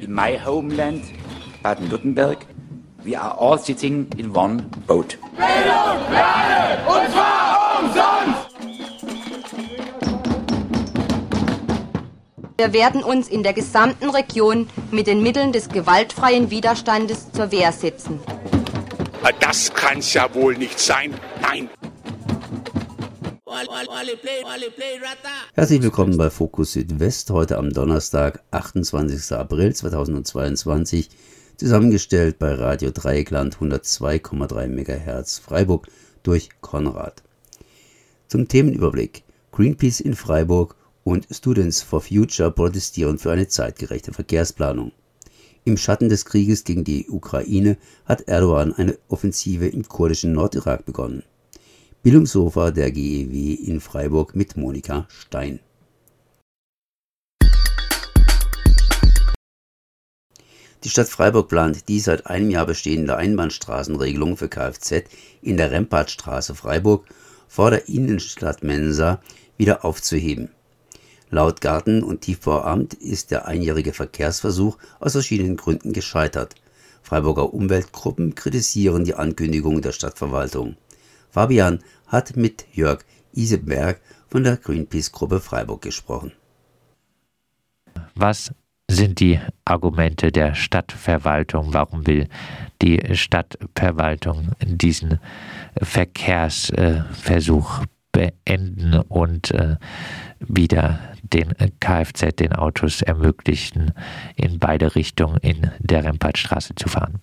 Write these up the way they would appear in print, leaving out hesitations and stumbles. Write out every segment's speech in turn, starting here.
in my homeland, Baden-Württemberg, we are all sitting in one boat. Bildung für alle, und zwar umsonst! Wir werden uns in der gesamten Region mit den Mitteln des gewaltfreien Widerstandes zur Wehr setzen. Das kann's ja wohl nicht sein. Nein. Herzlich willkommen bei Fokus Südwest, heute am Donnerstag, 28. April 2022, zusammengestellt bei Radio Dreieckland 102,3 MHz Freiburg durch Konrad. Zum Themenüberblick: Greenpeace in Freiburg und Students for Future protestieren für eine zeitgerechte Verkehrsplanung. Im Schatten des Krieges gegen die Ukraine hat Erdogan eine Offensive im kurdischen Nordirak begonnen. Bildungssofa der GEW in Freiburg mit Monika Stein. Die Stadt Freiburg plant die seit einem Jahr bestehende Einbahnstraßenregelung für Kfz in der Rempartstraße Freiburg vor der Innenstadtmensa wieder aufzuheben. Laut Garten- und Tiefbauamt ist der einjährige Verkehrsversuch aus verschiedenen Gründen gescheitert. Freiburger Umweltgruppen kritisieren die Ankündigung der Stadtverwaltung. Fabian hat mit Jörg Iseberg von der Greenpeace-Gruppe Freiburg gesprochen. Was sind die Argumente der Stadtverwaltung? Warum will die Stadtverwaltung diesen Verkehrsversuch beenden und wieder den Kfz, den Autos ermöglichen, in beide Richtungen in der Rempartstraße zu fahren?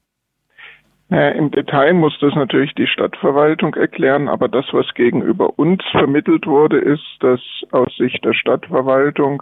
Im Detail muss das natürlich die Stadtverwaltung erklären, aber das, was gegenüber uns vermittelt wurde, ist, dass aus Sicht der Stadtverwaltung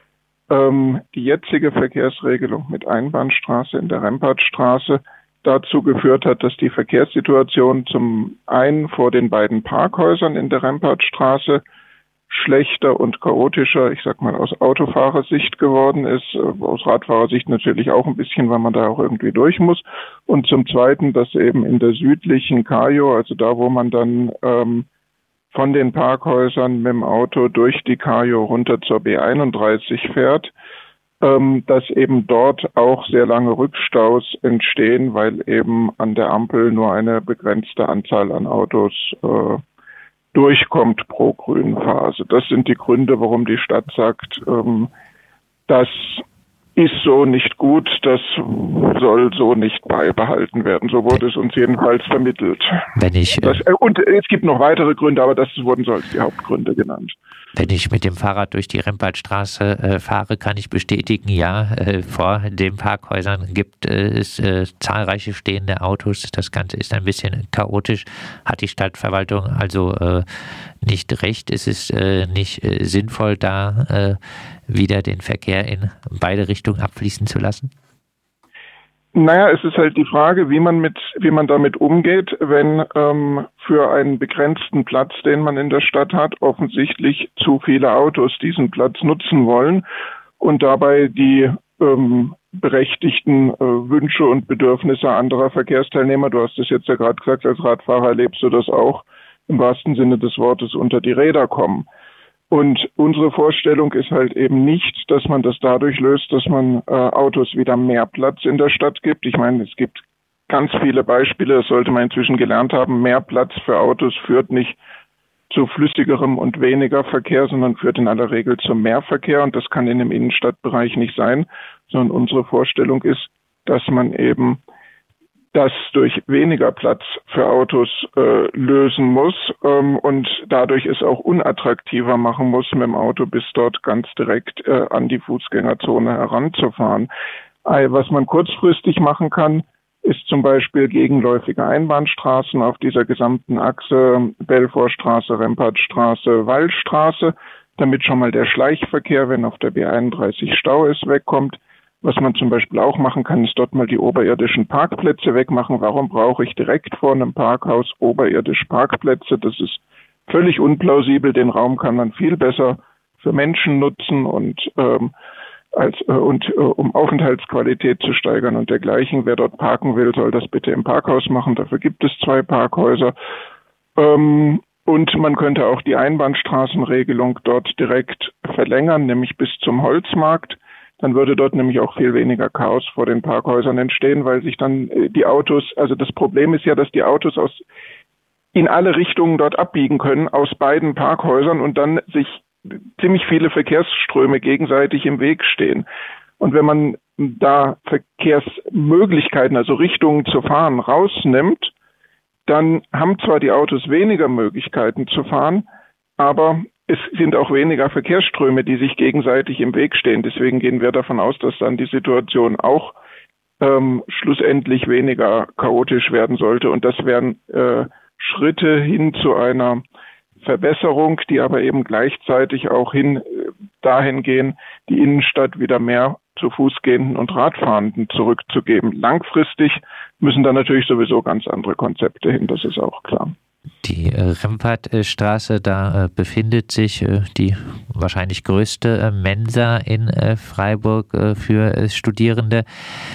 die jetzige Verkehrsregelung mit Einbahnstraße in der Rempartstraße dazu geführt hat, dass die Verkehrssituation zum einen vor den beiden Parkhäusern in der Rempartstraße schlechter und chaotischer, ich sag mal aus Autofahrersicht geworden ist, aus Radfahrersicht natürlich auch ein bisschen, weil man da auch irgendwie durch muss. Und zum Zweiten, dass eben in der südlichen Kajo, also da, wo man dann von den Parkhäusern mit dem Auto durch die Kajo runter zur B31 fährt, dass eben dort auch sehr lange Rückstaus entstehen, weil eben an der Ampel nur eine begrenzte Anzahl an Autos durchkommt pro grünen Phase. Das sind die Gründe, warum die Stadt sagt, das ist so nicht gut, das soll so nicht beibehalten werden. So wurde es uns jedenfalls vermittelt. Und es gibt noch weitere Gründe, aber das wurden so als die Hauptgründe genannt. Wenn ich mit dem Fahrrad durch die Rempartstraße fahre, kann ich bestätigen, ja, vor den Parkhäusern gibt es zahlreiche stehende Autos. Das Ganze ist ein bisschen chaotisch. Hat die Stadtverwaltung also nicht recht? Ist es nicht sinnvoll, da wieder den Verkehr in beide Richtungen abfließen zu lassen? Naja, es ist halt die Frage, wie man damit umgeht, wenn für einen begrenzten Platz, den man in der Stadt hat, offensichtlich zu viele Autos diesen Platz nutzen wollen und dabei die berechtigten Wünsche und Bedürfnisse anderer Verkehrsteilnehmer, du hast es jetzt ja gerade gesagt, als Radfahrer erlebst du das auch, im wahrsten Sinne des Wortes unter die Räder kommen. Und unsere Vorstellung ist halt eben nicht, dass man das dadurch löst, dass man Autos wieder mehr Platz in der Stadt gibt. Ich meine, es gibt ganz viele Beispiele, das sollte man inzwischen gelernt haben. Mehr Platz für Autos führt nicht zu flüssigerem und weniger Verkehr, sondern führt in aller Regel zu mehr Verkehr. Und das kann in dem Innenstadtbereich nicht sein, sondern unsere Vorstellung ist, dass man eben das durch weniger Platz für Autos lösen muss und dadurch es auch unattraktiver machen muss, mit dem Auto bis dort ganz direkt an die Fußgängerzone heranzufahren. Was man kurzfristig machen kann, ist zum Beispiel gegenläufige Einbahnstraßen auf dieser gesamten Achse Belfortstraße, Rempartstraße, Wallstraße, damit schon mal der Schleichverkehr, wenn auf der B31 Stau ist, wegkommt. Was man zum Beispiel auch machen kann, ist dort mal die oberirdischen Parkplätze wegmachen. Warum brauche ich direkt vor einem Parkhaus oberirdisch Parkplätze? Das ist völlig unplausibel. Den Raum kann man viel besser für Menschen nutzen und um Aufenthaltsqualität zu steigern und dergleichen. Wer dort parken will, soll das bitte im Parkhaus machen. Dafür gibt es 2 Parkhäuser. Und man könnte auch die Einbahnstraßenregelung dort direkt verlängern, nämlich bis zum Holzmarkt. Dann würde dort nämlich auch viel weniger Chaos vor den Parkhäusern entstehen, weil sich dann die Autos, also das Problem ist ja, dass die Autos in alle Richtungen dort abbiegen können aus beiden Parkhäusern und dann sich ziemlich viele Verkehrsströme gegenseitig im Weg stehen. Und wenn man da Verkehrsmöglichkeiten, also Richtungen zu fahren, rausnimmt, dann haben zwar die Autos weniger Möglichkeiten zu fahren, aber es sind auch weniger Verkehrsströme, die sich gegenseitig im Weg stehen. Deswegen gehen wir davon aus, dass dann die Situation auch schlussendlich weniger chaotisch werden sollte. Und das wären Schritte hin zu einer Verbesserung, die aber eben gleichzeitig auch dahin gehen, die Innenstadt wieder mehr zu Fußgehenden und Radfahrenden zurückzugeben. Langfristig müssen da natürlich sowieso ganz andere Konzepte hin, das ist auch klar. Die Rempartstraße, da befindet sich die wahrscheinlich größte Mensa in Freiburg für Studierende.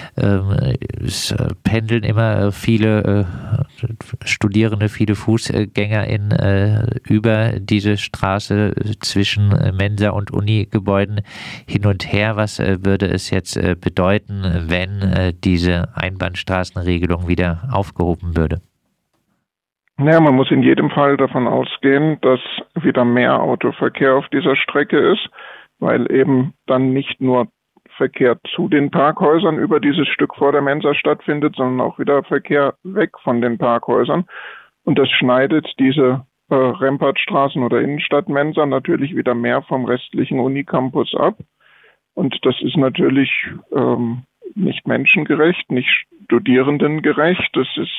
Es pendeln immer viele Studierende, viele FußgängerInnen über diese Straße zwischen Mensa und Uni-Gebäuden hin und her. Was würde es jetzt bedeuten, wenn diese Einbahnstraßenregelung wieder aufgehoben würde? Naja, man muss in jedem Fall davon ausgehen, dass wieder mehr Autoverkehr auf dieser Strecke ist, weil eben dann nicht nur Verkehr zu den Parkhäusern über dieses Stück vor der Mensa stattfindet, sondern auch wieder Verkehr weg von den Parkhäusern. Und das schneidet diese Rempartstraßen- oder Innenstadtmensa natürlich wieder mehr vom restlichen Unicampus ab. Und das ist natürlich nicht menschengerecht, nicht studierendengerecht. Das ist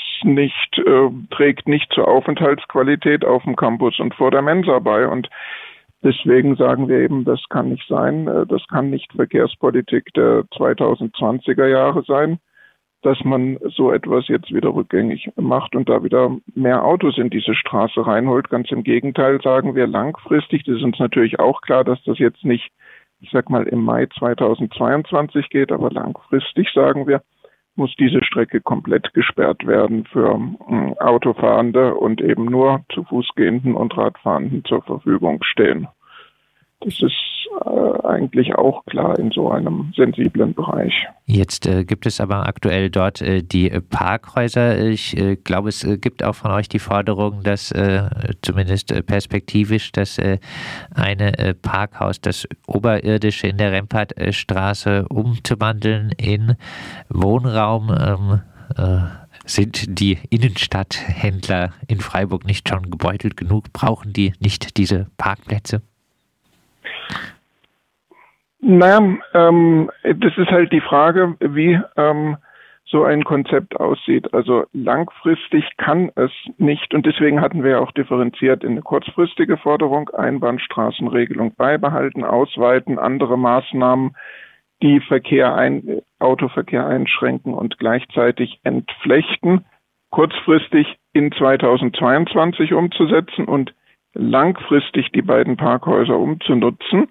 trägt nicht zur Aufenthaltsqualität auf dem Campus und vor der Mensa bei. Und deswegen sagen wir eben, das kann nicht sein. Das kann nicht Verkehrspolitik der 2020er Jahre sein, dass man so etwas jetzt wieder rückgängig macht und da wieder mehr Autos in diese Straße reinholt. Ganz im Gegenteil sagen wir langfristig, das ist uns natürlich auch klar, dass das jetzt nicht, ich sag mal, im Mai 2022 geht, aber langfristig sagen wir, muss diese Strecke komplett gesperrt werden für Autofahrende und eben nur zu Fußgehenden und Radfahrenden zur Verfügung stehen. Das ist eigentlich auch klar in so einem sensiblen Bereich. Jetzt gibt es aber aktuell dort die Parkhäuser. Ich glaube, es gibt auch von euch die Forderung, dass zumindest perspektivisch, dass eine Parkhaus, das Oberirdische in der Rempartstraße umzuwandeln in Wohnraum. Sind die Innenstadthändler in Freiburg nicht schon gebeutelt genug? Brauchen die nicht diese Parkplätze? Naja, das ist halt die Frage, wie so ein Konzept aussieht. Also langfristig kann es nicht, und deswegen hatten wir ja auch differenziert in eine kurzfristige Forderung, Einbahnstraßenregelung beibehalten, ausweiten, andere Maßnahmen, die Autoverkehr einschränken und gleichzeitig entflechten, kurzfristig in 2022 umzusetzen und langfristig die beiden Parkhäuser umzunutzen.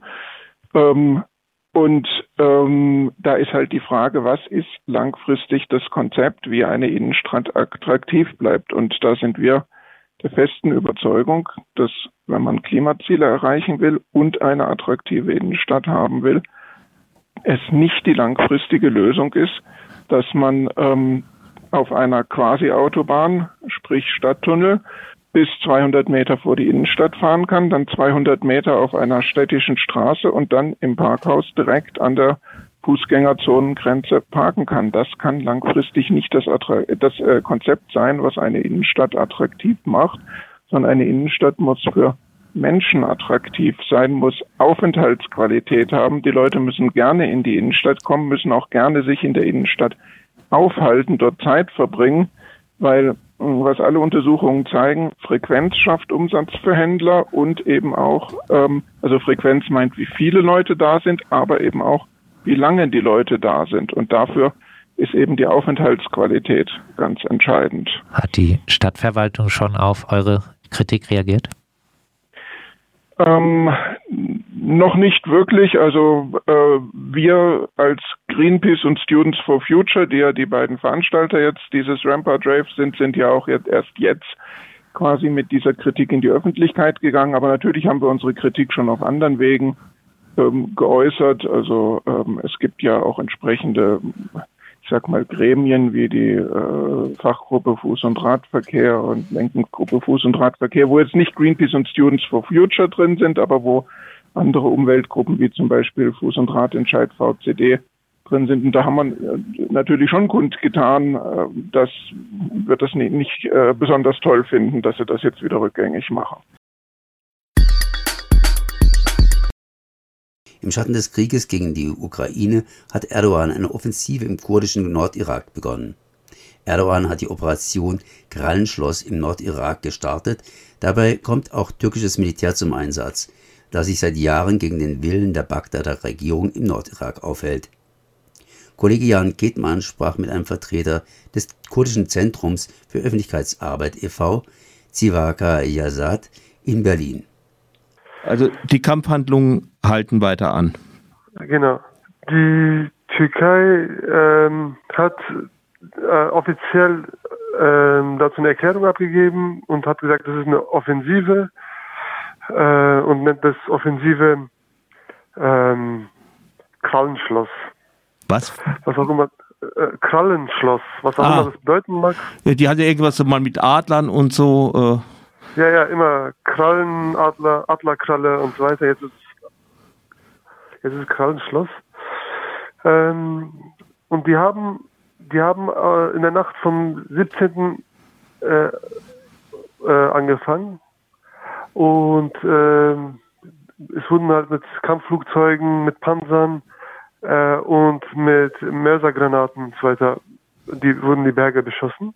Da ist halt die Frage, was ist langfristig das Konzept, wie eine Innenstadt attraktiv bleibt. Und da sind wir der festen Überzeugung, dass wenn man Klimaziele erreichen will und eine attraktive Innenstadt haben will, es nicht die langfristige Lösung ist, dass man auf einer Quasi-Autobahn, sprich Stadttunnel, bis 200 Meter vor die Innenstadt fahren kann, dann 200 Meter auf einer städtischen Straße und dann im Parkhaus direkt an der Fußgängerzonengrenze parken kann. Das kann langfristig nicht das Konzept sein, was eine Innenstadt attraktiv macht, sondern eine Innenstadt muss für Menschen attraktiv sein, muss Aufenthaltsqualität haben. Die Leute müssen gerne in die Innenstadt kommen, müssen auch gerne sich in der Innenstadt aufhalten, dort Zeit verbringen, weil was alle Untersuchungen zeigen, Frequenz schafft Umsatz für Händler und eben auch, also Frequenz meint, wie viele Leute da sind, aber eben auch, wie lange die Leute da sind. Und dafür ist eben die Aufenthaltsqualität ganz entscheidend. Hat die Stadtverwaltung schon auf eure Kritik reagiert? Noch nicht wirklich. Also wir als Greenpeace und Students for Future, die ja die beiden Veranstalter jetzt dieses Rampart Rave sind ja auch erst jetzt quasi mit dieser Kritik in die Öffentlichkeit gegangen. Aber natürlich haben wir unsere Kritik schon auf anderen Wegen geäußert. Also es gibt ja auch entsprechende, ich sag mal, Gremien wie die Fachgruppe Fuß- und Radverkehr und Lenkungsgruppe Fuß- und Radverkehr, wo jetzt nicht Greenpeace und Students for Future drin sind, aber wo andere Umweltgruppen wie zum Beispiel Fuß- und Radentscheid VCD drin sind. Und da haben wir natürlich schon kundgetan, dass wir das nicht besonders toll finden, dass sie das jetzt wieder rückgängig machen. Im Schatten des Krieges gegen die Ukraine hat Erdogan eine Offensive im kurdischen Nordirak begonnen. Erdogan hat die Operation Krallenschloss im Nordirak gestartet. Dabei kommt auch türkisches Militär zum Einsatz, das sich seit Jahren gegen den Willen der Bagdader Regierung im Nordirak aufhält. Kollege Jan Ketman sprach mit einem Vertreter des kurdischen Zentrums für Öffentlichkeitsarbeit e.V., Zivaka Yazat, in Berlin. Also die Kampfhandlungen halten weiter an. Genau. Die Türkei hat offiziell dazu eine Erklärung abgegeben und hat gesagt, das ist eine Offensive und nennt das Offensive Krallenschloss. Was? Was auch immer. Krallenschloss, was auch immer das bedeuten mag. Ja, die hat ja irgendwas so mal mit Adlern und so. Ja, immer Krallen, Adlerkralle und so weiter. Jetzt ist Krallenschloss. Und die haben in der Nacht vom 17. Angefangen. Und es wurden halt mit Kampfflugzeugen, mit Panzern und mit Mörsergranaten und so weiter, wurden die Berge beschossen.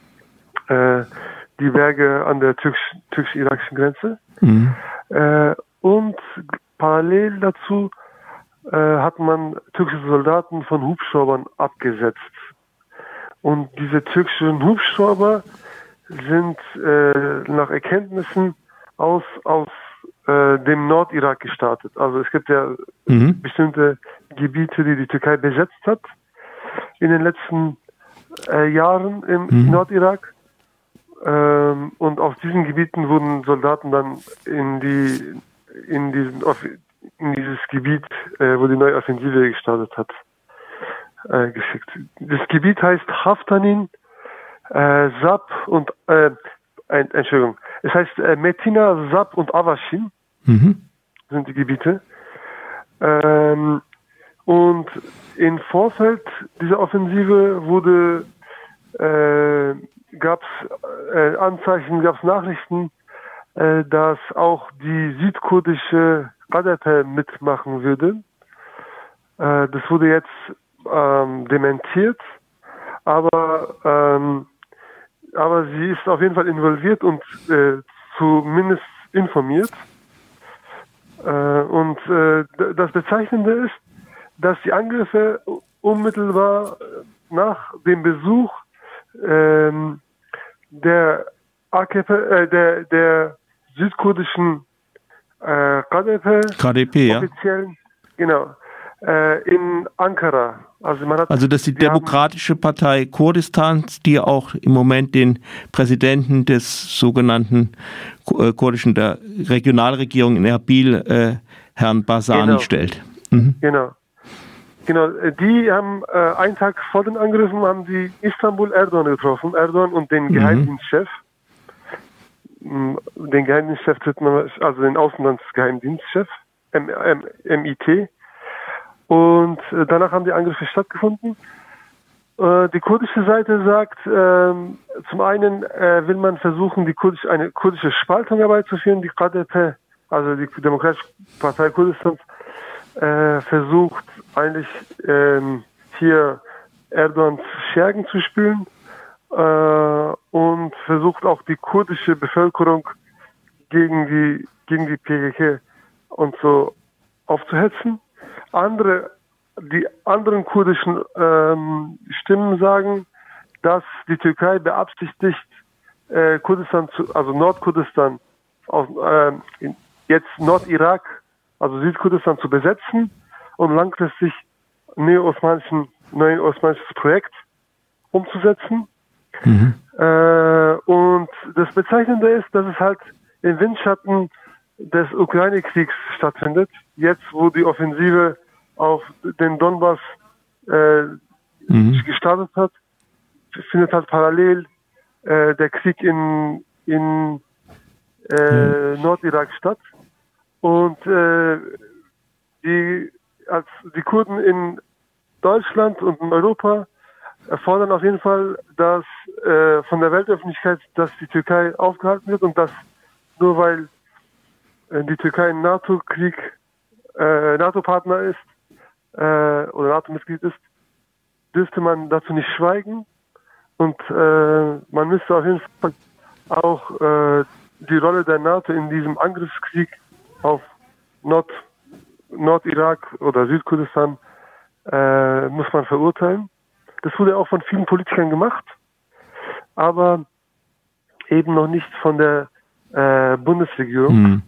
Die Berge an der türkisch-irakischen Grenze. Mhm. Und parallel dazu hat man türkische Soldaten von Hubschraubern abgesetzt. Und diese türkischen Hubschrauber sind nach Erkenntnissen aus dem Nordirak gestartet. Also es gibt ja bestimmte Gebiete, die die Türkei besetzt hat in den letzten Jahren im Nordirak. Und auf diesen Gebieten wurden Soldaten dann in dieses Gebiet, wo die neue Offensive gestartet hat, geschickt. Das Gebiet heißt Haftanin, Sab und Entschuldigung, es heißt Metina, Sab und Avashin sind die Gebiete. Und im Vorfeld dieser Offensive gab es Anzeichen, gab es Nachrichten, dass auch die südkurdische HDP mitmachen würde. Das wurde jetzt dementiert, aber sie ist auf jeden Fall involviert und zumindest informiert. Und das Bezeichnende ist, dass die Angriffe unmittelbar nach dem Besuch der AKP, der südkurdischen KDP offiziellen, genau, in Ankara. Also das ist die Demokratische Partei Kurdistans, die auch im Moment den Präsidenten des sogenannten kurdischen der Regionalregierung in Erbil, Herrn Barzani, stellt. Mhm. Genau, die haben einen Tag vor den Angriffen haben sie Istanbul Erdogan getroffen, Erdogan und den Geheimdienstchef. Den Geheimdienstchef, also den Außenlandsgeheimdienstchef, MIT. Und danach haben die Angriffe stattgefunden. Die kurdische Seite sagt, zum einen will man versuchen, eine kurdische Spaltung herbeizuführen. Die KDP, also die Demokratische Partei Kurdistans, versucht eigentlich hier Erdogans Schergen zu spülen und versucht auch die kurdische Bevölkerung gegen die PKK und so aufzuhetzen. Die anderen kurdischen Stimmen sagen, dass die Türkei beabsichtigt, Kurdistan, also Nordkurdistan, jetzt Nordirak, also Südkurdistan zu besetzen und langfristig neuosmanisches Projekt umzusetzen. Und das Bezeichnende ist, dass es halt im Windschatten des Ukraine-Kriegs stattfindet. Jetzt, wo die Offensive auf den Donbass gestartet hat, findet halt parallel der Krieg in Nordirak statt. Und die Kurden in Deutschland und in Europa fordern auf jeden Fall, dass von der Weltöffentlichkeit, dass die Türkei aufgehalten wird und dass nur weil die Türkei ein NATO-Partner ist oder NATO-Mitglied ist, dürfte man dazu nicht schweigen und man müsste auf jeden Fall auch die Rolle der NATO in diesem Angriffskrieg auf Nordirak oder Südkurdistan muss man verurteilen. Das wurde auch von vielen Politikern gemacht, aber eben noch nicht von der Bundesregierung.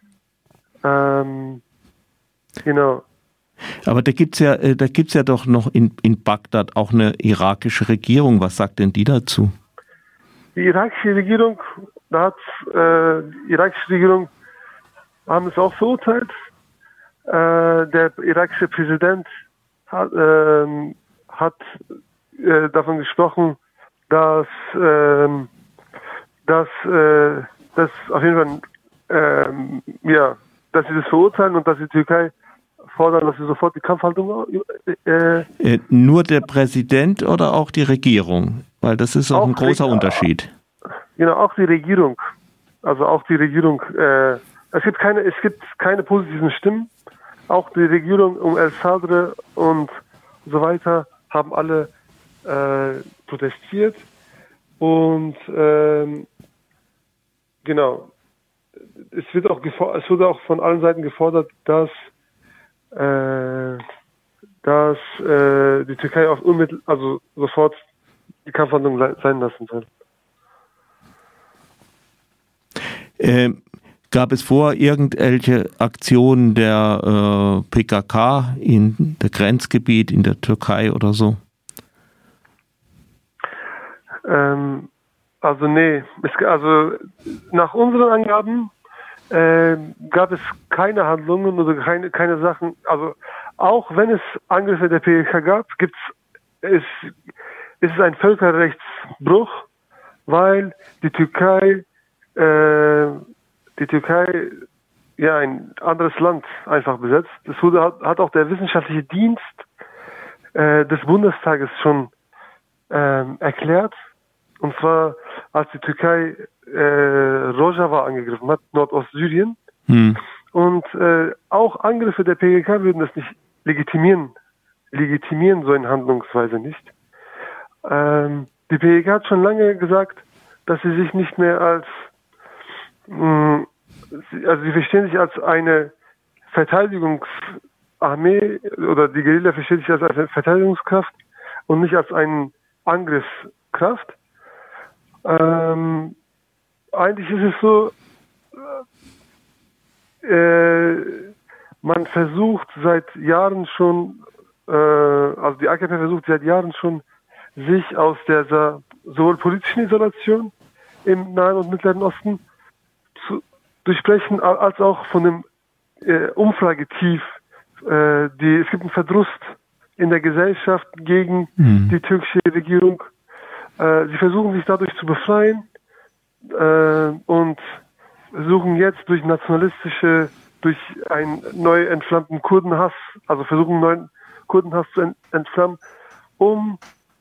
Genau. Aber da gibt's ja doch noch in Bagdad auch eine irakische Regierung. Was sagt denn die dazu? Die irakische Regierung, haben es auch verurteilt. Der irakische Präsident hat davon gesprochen, dass das auf jeden Fall dass sie das verurteilen und dass die Türkei fordern, dass sie sofort die Kampfhaltung nur der Präsident oder auch die Regierung? Weil das ist auch ein großer Unterschied. Genau, auch die Regierung. Also auch die Regierung. Es gibt keine positiven Stimmen. Auch die Regierung um El-Sadr und so weiter haben alle protestiert. Und genau. Es wurde auch von allen Seiten gefordert, dass die Türkei auch sofort die Kampfhandlung sein lassen soll. Gab es vor irgendwelche Aktionen der PKK in der Grenzgebiet in der Türkei oder so? Also nee, nach unseren Angaben gab es keine Handlungen oder keine Sachen. Also auch wenn es Angriffe der PKK gab, ist es ein Völkerrechtsbruch, weil die Türkei ein anderes Land einfach besetzt. Das hat auch der wissenschaftliche Dienst des Bundestages schon erklärt. Und zwar, als die Türkei Rojava angegriffen hat, Nordostsyrien. Und auch Angriffe der PKK würden das nicht legitimieren so eine Handlungsweise nicht. Die PKK hat schon lange gesagt, dass sie sich nicht mehr sie verstehen sich als eine Verteidigungsarmee oder die Guerilla versteht sich als eine Verteidigungskraft und nicht als eine Angriffskraft. Eigentlich ist es so, man versucht seit Jahren schon, also die AKP versucht seit Jahren schon, sich aus dieser sowohl politischen Isolation im Nahen und Mittleren Osten zu durchbrechen, als auch von dem Umfragetief. Es gibt einen Verdruss in der Gesellschaft gegen die türkische Regierung. Sie versuchen sich dadurch zu befreien und versuchen jetzt durch einen neu entflammten Kurdenhass, also versuchen einen neuen Kurdenhass zu entflammen, um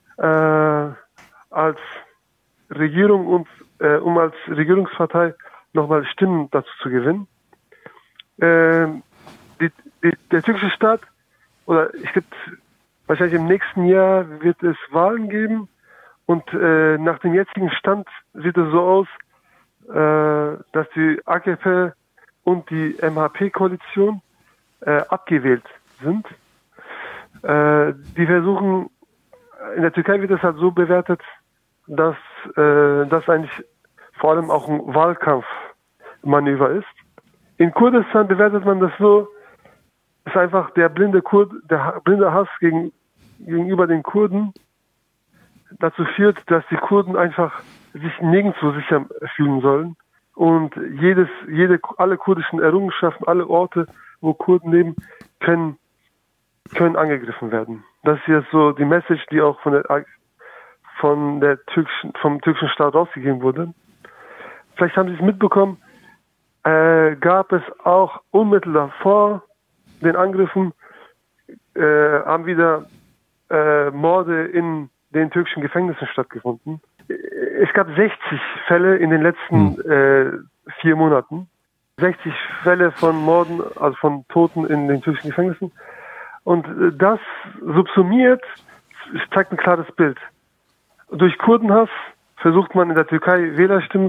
als Regierung und als Regierungspartei nochmal Stimmen dazu zu gewinnen. Der türkische Staat, wahrscheinlich im nächsten Jahr wird es Wahlen geben und nach dem jetzigen Stand sieht es so aus, dass die AKP und die MHP-Koalition abgewählt sind. Die versuchen, in der Türkei wird es halt so bewertet, dass das eigentlich vor allem auch ein Wahlkampfmanöver ist. In Kurdistan bewertet man das so, dass einfach der blinde Hass gegenüber den Kurden dazu führt, dass die Kurden einfach sich nirgendwo sicher fühlen sollen. Und alle kurdischen Errungenschaften, alle Orte, wo Kurden leben, können angegriffen werden. Das ist jetzt so die Message, die auch vom türkischen Staat rausgegeben wurde. Vielleicht haben Sie es mitbekommen, gab es auch unmittelbar vor den Angriffen haben wieder Morde in den türkischen Gefängnissen stattgefunden. Es gab 60 Fälle in den letzten 4 Monaten. 60 Fälle von Morden, also von Toten in den türkischen Gefängnissen. Und das subsumiert, zeigt ein klares Bild. Durch Kurdenhass versucht man in der Türkei Wählerstimmen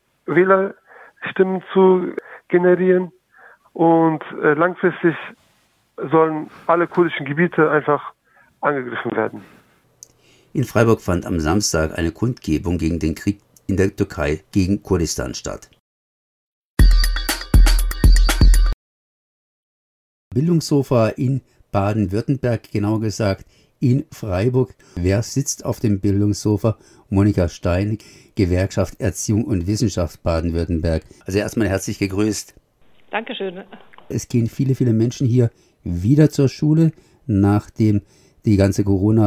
zu generieren und langfristig sollen alle kurdischen Gebiete einfach angegriffen werden. In Freiburg fand am Samstag eine Kundgebung gegen den Krieg in der Türkei gegen Kurdistan statt. Bildungssofa in Baden-Württemberg, genauer gesagt in Freiburg. Wer sitzt auf dem Bildungssofa? Monika Stein, Gewerkschaft Erziehung und Wissenschaft Baden-Württemberg. Also erstmal herzlich gegrüßt. Dankeschön. Es gehen viele, viele Menschen hier wieder zur Schule, nachdem die ganze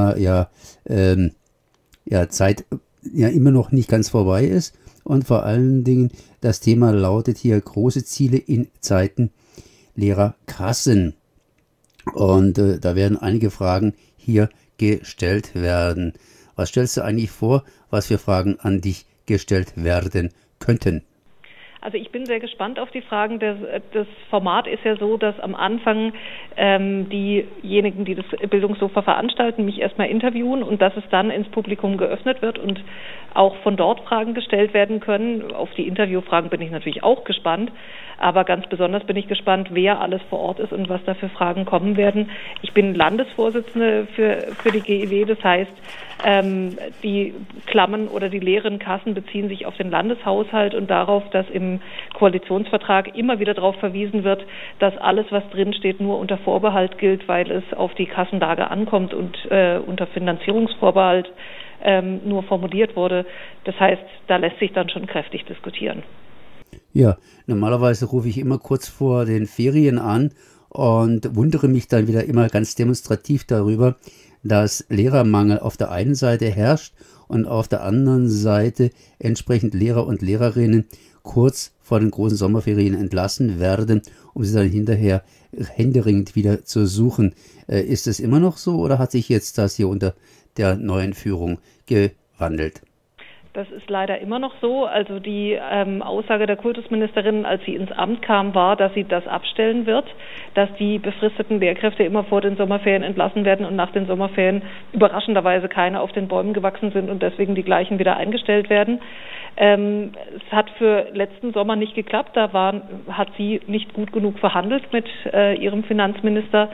Corona-Zeit immer noch nicht ganz vorbei ist. Und vor allen Dingen, das Thema lautet hier große Ziele in Zeiten leerer Kassen. Und da werden einige Fragen hier gestellt werden. Was stellst du eigentlich vor, was für Fragen an dich gestellt werden könnten? Also ich bin sehr gespannt auf die Fragen. Das Format ist ja so, dass am Anfang diejenigen, die das Bildungssofa veranstalten, mich erstmal interviewen und dass es dann ins Publikum geöffnet wird und auch von dort Fragen gestellt werden können. Auf die Interviewfragen bin ich natürlich auch gespannt, aber ganz besonders bin ich gespannt, wer alles vor Ort ist und was da für Fragen kommen werden. Ich bin Landesvorsitzende für die GEW, das heißt, die Klammern oder die leeren Kassen beziehen sich auf den Landeshaushalt und darauf, dass im Koalitionsvertrag immer wieder darauf verwiesen wird, dass alles, was drinsteht, nur unter Vorbehalt gilt, weil es auf die Kassenlage ankommt und unter Finanzierungsvorbehalt nur formuliert wurde. Das heißt, da lässt sich dann schon kräftig diskutieren. Ja, normalerweise rufe ich immer kurz vor den Ferien an und wundere mich dann wieder immer ganz demonstrativ darüber, dass Lehrermangel auf der einen Seite herrscht und auf der anderen Seite entsprechend Lehrer und Lehrerinnen kurz vor den großen Sommerferien entlassen werden, um sie dann hinterher händeringend wieder zu suchen. Ist es immer noch so oder hat sich jetzt das hier unter der neuen Führung gewandelt? Das ist leider immer noch so. Also die Aussage der Kultusministerin, als sie ins Amt kam, war, dass sie das abstellen wird, dass die befristeten Lehrkräfte immer vor den Sommerferien entlassen werden und nach den Sommerferien überraschenderweise keine auf den Bäumen gewachsen sind und deswegen die gleichen wieder eingestellt werden. Es hat für letzten Sommer nicht geklappt. Da hat sie nicht gut genug verhandelt mit ihrem Finanzminister.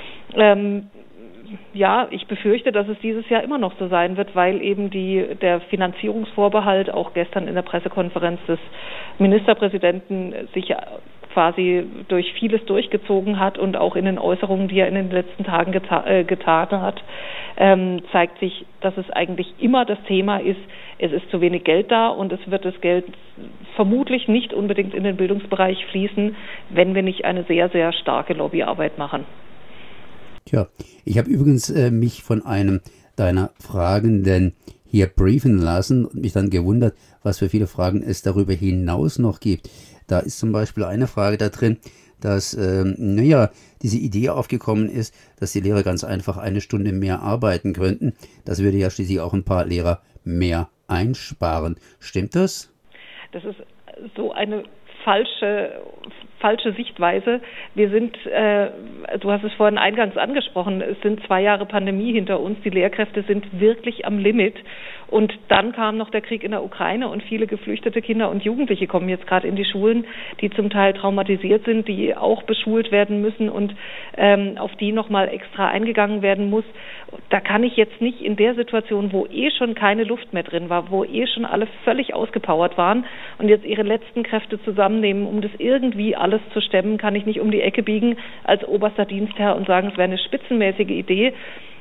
Ja, ich befürchte, dass es dieses Jahr immer noch so sein wird, weil eben der Finanzierungsvorbehalt auch gestern in der Pressekonferenz des Ministerpräsidenten sich quasi durch vieles durchgezogen hat und auch in den Äußerungen, die er in den letzten Tagen getan hat, zeigt sich, dass es eigentlich immer das Thema ist, es ist zu wenig Geld da und es wird das Geld vermutlich nicht unbedingt in den Bildungsbereich fließen, wenn wir nicht eine sehr, sehr starke Lobbyarbeit machen. Tja, ich habe übrigens mich von einem deiner Fragenden hier briefen lassen und mich dann gewundert, was für viele Fragen es darüber hinaus noch gibt. Da ist zum Beispiel eine Frage da drin, dass diese Idee aufgekommen ist, dass die Lehrer ganz einfach 1 Stunde mehr arbeiten könnten. Das würde ja schließlich auch ein paar Lehrer mehr einsparen. Stimmt das? Das ist so eine falsche Sichtweise. Wir sind, du hast es vorhin eingangs angesprochen, es sind 2 Jahre Pandemie hinter uns. Die Lehrkräfte sind wirklich am Limit. Und dann kam noch der Krieg in der Ukraine und viele geflüchtete Kinder und Jugendliche kommen jetzt gerade in die Schulen, die zum Teil traumatisiert sind, die auch beschult werden müssen und auf die nochmal extra eingegangen werden muss. Da kann ich jetzt nicht in der Situation, wo schon keine Luft mehr drin war, wo schon alle völlig ausgepowert waren und jetzt ihre letzten Kräfte zusammennehmen, um das irgendwie alles zu stemmen, kann ich nicht um die Ecke biegen als oberster Dienstherr und sagen, es wäre eine spitzenmäßige Idee.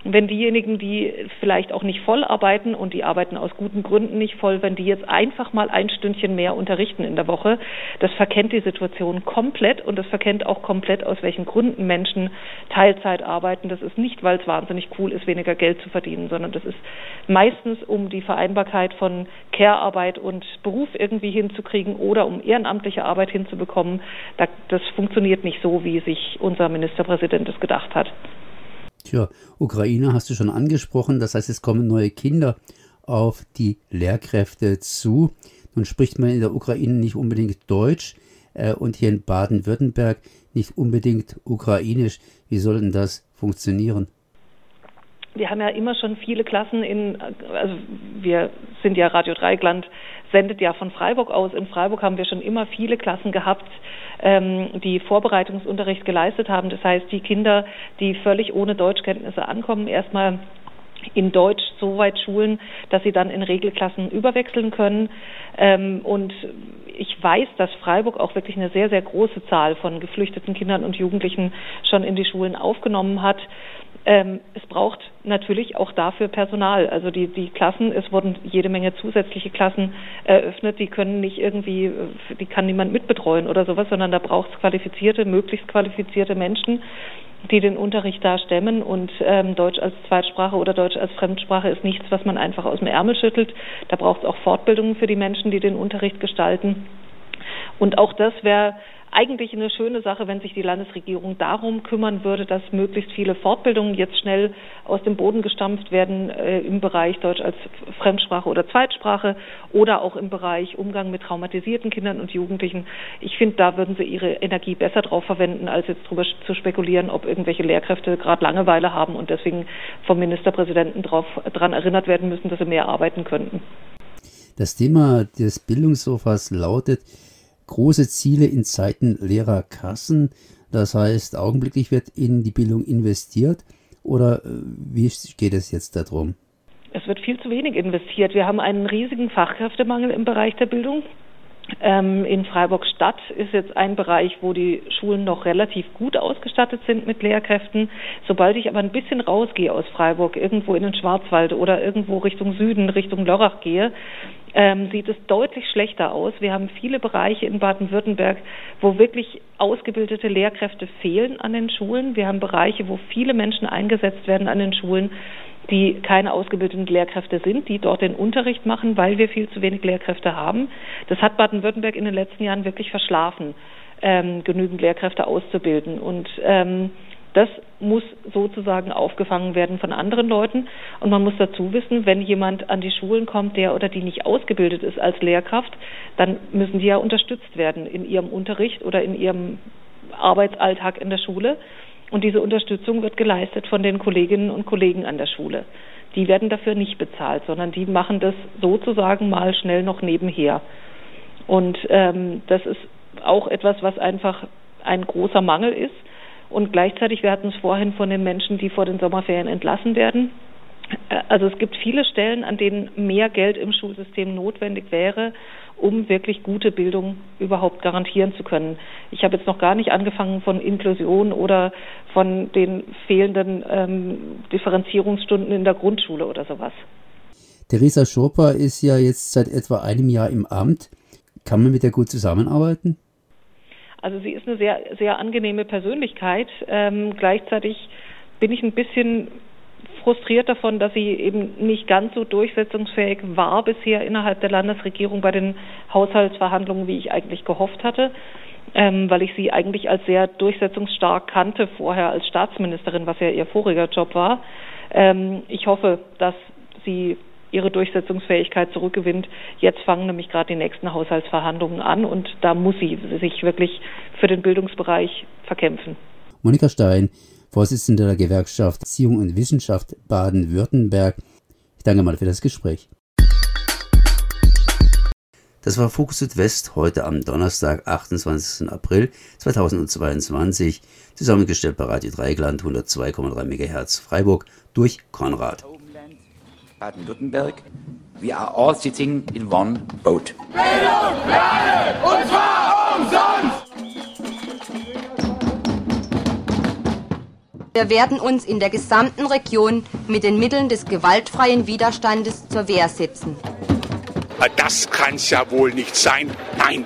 wenn diejenigen, die vielleicht auch nicht voll arbeiten und die arbeiten aus guten Gründen nicht voll, wenn die jetzt einfach mal ein Stündchen mehr unterrichten in der Woche, das verkennt die Situation komplett und das verkennt auch komplett, aus welchen Gründen Menschen Teilzeit arbeiten. Das ist nicht, weil es wahnsinnig cool ist, weniger Geld zu verdienen, sondern das ist meistens, um die Vereinbarkeit von Care-Arbeit und Beruf irgendwie hinzukriegen oder um ehrenamtliche Arbeit hinzubekommen. Das funktioniert nicht so, wie sich unser Ministerpräsident es gedacht hat. Tja, Ukraine hast du schon angesprochen, das heißt, es kommen neue Kinder auf die Lehrkräfte zu. Nun spricht man in der Ukraine nicht unbedingt Deutsch und hier in Baden-Württemberg nicht unbedingt Ukrainisch. Wie soll denn das funktionieren? Wir haben ja immer schon viele Klassen also wir sind ja Radio Dreieckland, sendet ja von Freiburg aus. In Freiburg haben wir schon immer viele Klassen gehabt, die Vorbereitungsunterricht geleistet haben. Das heißt, die Kinder, die völlig ohne Deutschkenntnisse ankommen, erstmal in Deutsch so weit schulen, dass sie dann in Regelklassen überwechseln können. Und ich weiß, dass Freiburg auch wirklich eine sehr, sehr große Zahl von geflüchteten Kindern und Jugendlichen schon in die Schulen aufgenommen hat. Es braucht natürlich auch dafür Personal. Also die Klassen, es wurden jede Menge zusätzliche Klassen eröffnet, die können nicht irgendwie, die kann niemand mitbetreuen oder sowas, sondern da braucht es möglichst qualifizierte Menschen, die den Unterricht da stemmen und Deutsch als Zweitsprache oder Deutsch als Fremdsprache ist nichts, was man einfach aus dem Ärmel schüttelt. Da braucht es auch Fortbildungen für die Menschen, die den Unterricht gestalten. Und auch das wäre eigentlich eine schöne Sache, wenn sich die Landesregierung darum kümmern würde, dass möglichst viele Fortbildungen jetzt schnell aus dem Boden gestampft werden im Bereich Deutsch als Fremdsprache oder Zweitsprache oder auch im Bereich Umgang mit traumatisierten Kindern und Jugendlichen. Ich finde, da würden sie ihre Energie besser drauf verwenden, als jetzt darüber zu spekulieren, ob irgendwelche Lehrkräfte gerade Langeweile haben und deswegen vom Ministerpräsidenten daran erinnert werden müssen, dass sie mehr arbeiten könnten. Das Thema des Bildungssofas lautet: große Ziele in Zeiten leerer Kassen, das heißt, augenblicklich wird in die Bildung investiert, oder wie geht es jetzt darum? Es wird viel zu wenig investiert. Wir haben einen riesigen Fachkräftemangel im Bereich der Bildung. In Freiburg-Stadt ist jetzt ein Bereich, wo die Schulen noch relativ gut ausgestattet sind mit Lehrkräften. Sobald ich aber ein bisschen rausgehe aus Freiburg, irgendwo in den Schwarzwald oder irgendwo Richtung Süden, Richtung Lörrach gehe, sieht es deutlich schlechter aus. Wir haben viele Bereiche in Baden-Württemberg, wo wirklich ausgebildete Lehrkräfte fehlen an den Schulen. Wir haben Bereiche, wo viele Menschen eingesetzt werden an den Schulen, die keine ausgebildeten Lehrkräfte sind, die dort den Unterricht machen, weil wir viel zu wenig Lehrkräfte haben. Das hat Baden-Württemberg in den letzten Jahren wirklich verschlafen, genügend Lehrkräfte auszubilden. Und das muss sozusagen aufgefangen werden von anderen Leuten. Und man muss dazu wissen, wenn jemand an die Schulen kommt, der oder die nicht ausgebildet ist als Lehrkraft, dann müssen die ja unterstützt werden in ihrem Unterricht oder in ihrem Arbeitsalltag in der Schule. Und diese Unterstützung wird geleistet von den Kolleginnen und Kollegen an der Schule. Die werden dafür nicht bezahlt, sondern die machen das sozusagen mal schnell noch nebenher. Und das ist auch etwas, was einfach ein großer Mangel ist. Und gleichzeitig, wir hatten es vorhin von den Menschen, die vor den Sommerferien entlassen werden. Also es gibt viele Stellen, an denen mehr Geld im Schulsystem notwendig wäre, um wirklich gute Bildung überhaupt garantieren zu können. Ich habe jetzt noch gar nicht angefangen von Inklusion oder von den fehlenden Differenzierungsstunden in der Grundschule oder sowas. Theresa Schorper ist ja jetzt seit etwa einem Jahr im Amt. Kann man mit der gut zusammenarbeiten? Also sie ist eine sehr, sehr angenehme Persönlichkeit. Gleichzeitig bin ich ein bisschen frustriert davon, dass sie eben nicht ganz so durchsetzungsfähig war bisher innerhalb der Landesregierung bei den Haushaltsverhandlungen, wie ich eigentlich gehofft hatte, weil ich sie eigentlich als sehr durchsetzungsstark kannte vorher als Staatsministerin, was ja ihr voriger Job war. Ich hoffe, dass sie ihre Durchsetzungsfähigkeit zurückgewinnt. Jetzt fangen nämlich gerade die nächsten Haushaltsverhandlungen an und da muss sie sich wirklich für den Bildungsbereich verkämpfen. Monika Stein, Vorsitzende der Gewerkschaft Erziehung und Wissenschaft Baden-Württemberg. Ich danke mal für das Gespräch. Das war Fokus Südwest heute am Donnerstag, 28. April 2022, zusammengestellt bei Radio Dreieckland 102,3 MHz Freiburg durch Konrad. Baden-Württemberg. We are all sitting in one boat. Bildung für alle, und zwar umsonst! Wir werden uns in der gesamten Region mit den Mitteln des gewaltfreien Widerstandes zur Wehr setzen. Das kann's ja wohl nicht sein. Nein.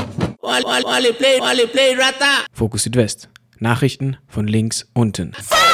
Fokus Südwest. Nachrichten von links unten.